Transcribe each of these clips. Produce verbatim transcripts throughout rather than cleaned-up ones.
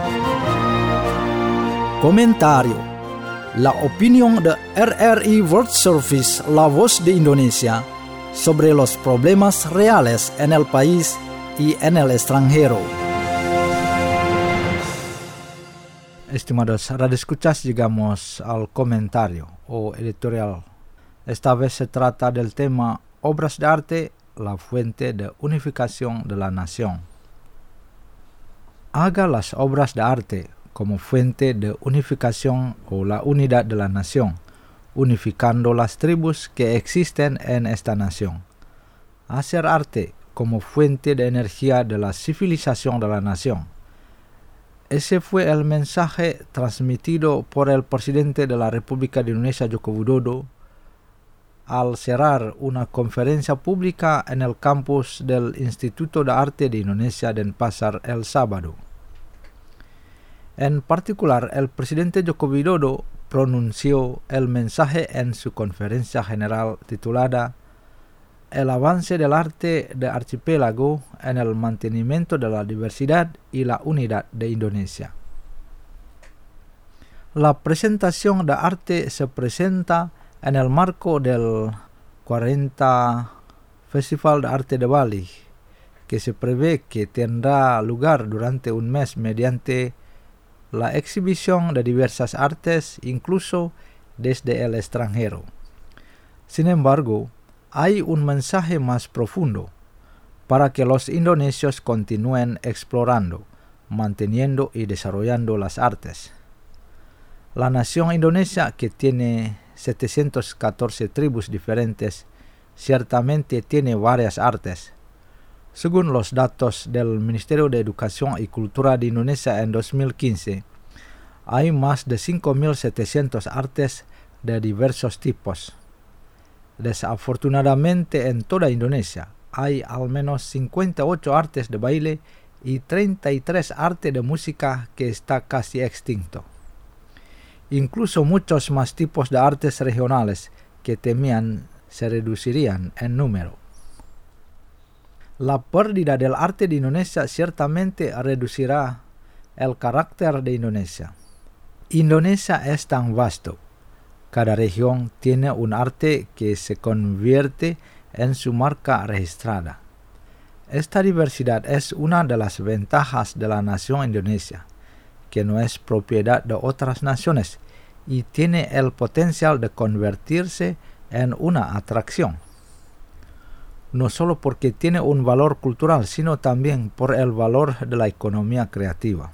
Comentario. La opinión de R R I World Service, la voz de Indonesia, sobre los problemas reales en el país y en el extranjero. Estimados radioescuchas, llegamos al comentario o editorial. Esta vez se trata del tema Obras de arte, la fuente de unificación de la nación. Haga las obras de arte como fuente de unificación o la unidad de la nación, unificando las tribus que existen en esta nación. Hacer arte como fuente de energía de la civilización de la nación. Ese fue el mensaje transmitido por el presidente de la República de Indonesia, Joko Widodo, al cerrar una conferencia pública en el campus del Instituto de Arte de Indonesia Denpasar el sábado. En particular, el presidente Joko Widodo pronunció el mensaje en su conferencia general titulada El avance del arte de archipiélago en el mantenimiento de la diversidad y la unidad de Indonesia. La presentación de arte se presenta en el marco del cuarenta Festival de Arte de Bali, que se prevé que tendrá lugar durante un mes mediante la exhibición de diversas artes, incluso desde el extranjero. Sin embargo, hay un mensaje más profundo para que los indonesios continúen explorando, manteniendo y desarrollando las artes. La nación Indonesia, que tiene setecientas catorce tribus diferentes, ciertamente tiene varias artes. Según los datos del Ministerio de Educación y Cultura de Indonesia en dos mil quince, hay más de cinco mil setecientas artes de diversos tipos. Desafortunadamente, en toda Indonesia hay al menos cincuenta y ocho artes de baile y treinta y tres artes de música que está casi extinto. Incluso muchos más tipos de artes regionales que temían se reducirían en número. La pérdida del arte de Indonesia ciertamente reducirá el carácter de Indonesia. Indonesia es tan vasto. Cada región tiene un arte que se convierte en su marca registrada. Esta diversidad es una de las ventajas de la nación Indonesia, que no es propiedad de otras naciones y tiene el potencial de convertirse en una atracción. No solo porque tiene un valor cultural, sino también por el valor de la economía creativa.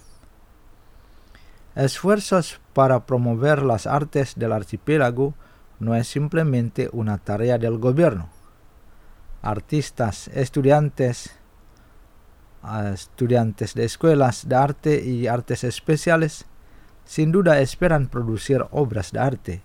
Esfuerzos para promover las artes del archipiélago no es simplemente una tarea del gobierno. Artistas, estudiantes, estudiantes de escuelas de arte y artes especiales, sin duda esperan producir obras de arte,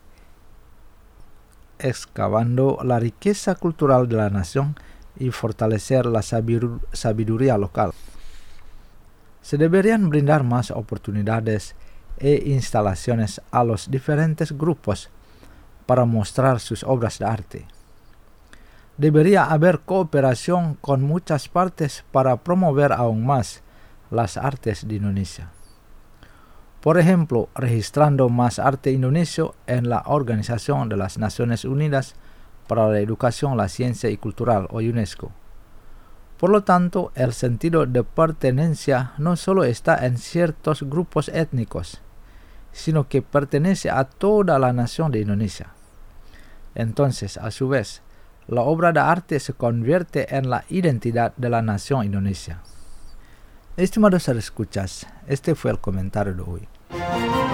excavando la riqueza cultural de la nación y fortalecer la sabiduría local. Se deberían brindar más oportunidades e instalaciones a los diferentes grupos para mostrar sus obras de arte. Debería haber cooperación con muchas partes para promover aún más las artes de Indonesia. Por ejemplo, registrando más arte indonesio en la Organización de las Naciones Unidas para la Educación, la Ciencia y Cultural, o UNESCO. Por lo tanto, el sentido de pertenencia no solo está en ciertos grupos étnicos, sino que pertenece a toda la nación de Indonesia. Entonces, a su vez, la obra de arte se convierte en la identidad de la nación Indonesia. Estimados escuchas, este fue el comentario de hoy.